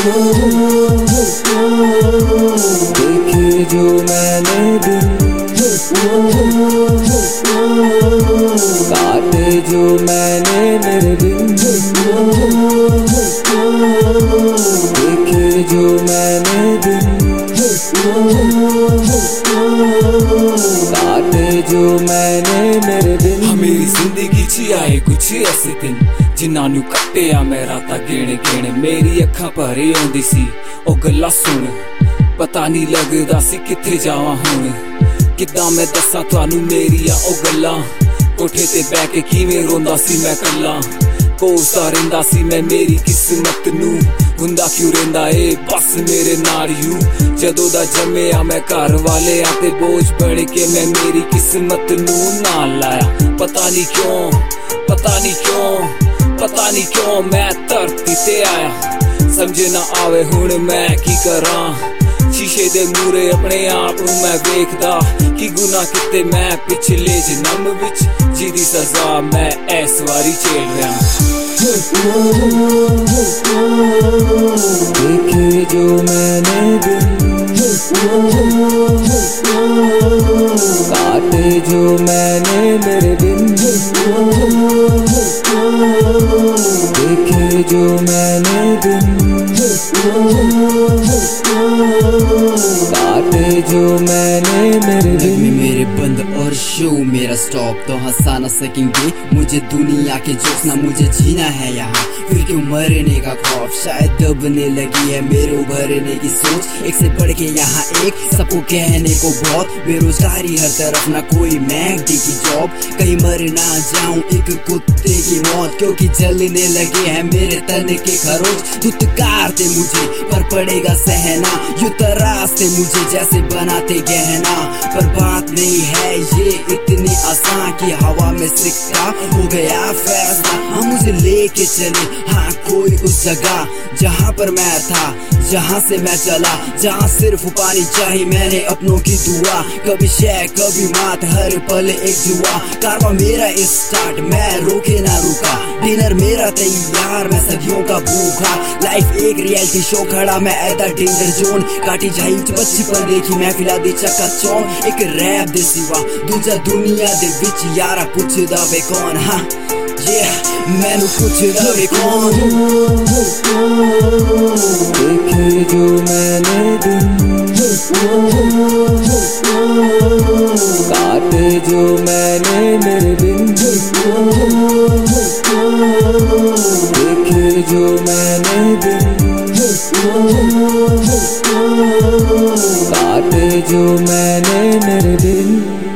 देखे जो मैंने दिन, काटे जो मैंने मेरे दिन, देखे जो मैंने दिन, काटे जो मैंने मेरे दिन। मेरी जिंदगी च आए कुछ ऐसे दिन जिन्हां नू कट्टिया मैं रातां गिण गिण। मेरी अखां भरे आउंदी सी ओ गल्लां सुन, पता नहीं लगदा सी कित्थे जावां हुण। किद्दां मैं दस्सां तुहानू मेरियां ओ गल्लां, कोठे ते बैठ के किवें रोंदा सी मैं कल्ला। कोसदा रहिंदा सी मैं मेरी किस्मत नू, हुंदा क्यों रहिंदा ए बस मेरे नाल यू। जदों दा जम्मिया मैं घर वाले ते बोझ बन के मैं मेरी किस्मत नू नाल लाया। पता नहीं क्यों, पता नहीं क्यों, पता नहीं क्यों मैं धरती ते आया। समझ ना आवे हुण मैं की करां, शीशे दे मूरे अपने आप नू मैं वेखदा कि गुनाह किते मैं पिछले जन्म विच, जिहदी सजा मैं इस वारी झेल रहा। देखे जो मैंने दिन, काटे जो मैंने मेरे दिन, देखे जो मैंने दिन, काटे जो मैंने मेरे दिन। मेरे बंद और शो मेरा स्टॉप तो हंसा न सकेंगे मुझे दुनिया के जोश, ना मुझे जीना है यहाँ फिर क्यों मरने का खौफ। शायद दबने लगी है मेरे उभरने की सोच, एक से बढ़ के यहाँ एक सबको कहने को बहुत। बेरोजगारी हर तरफ, ना कोई मैगडी की जॉब, कहीं मर ना जाऊं एक कुत्ते की मौत। क्योंकि जलने लगे हैं मेरे तन के खरोच, धुतकारते मुझे पर पड़ेगा सहना, यूं तराशते मुझे जैसे बनाते गहना। पर बात नहीं है ये इतनी आसान कि हवा में सिक्का हो गया फैसला। हाँ मुझे लेके चले हाँ कोई उस जगह जहाँ पर मैं था, जहाँ से मैं चला, जहाँ सिर्फ पानी चाहिए मैंने अपनों की दुआ। कभी शय कभी मात हर पल एक जुआ, कारवा मेरा स्टार्ट मैं रोके ना रुका। डिनर मेरा तैयार मैं सदियों का भूखा, लाइफ एक रियलिटी शो खड़ा मैं ऐदा डेंजर जोन। काटी जाई बचपन देखी मैं फिला दी चक्का चौन, एक रैप दे सिवा दूजा दुनिया दे विच यारा पुछदा वे कौन। हाँ मैनू पुछदा वे कौन। देखे जो मैंने दिन, काटे जो मैंने मेरे दिन, देखे जो मैंने दिन, काटे जो मैंने मेरे दिन।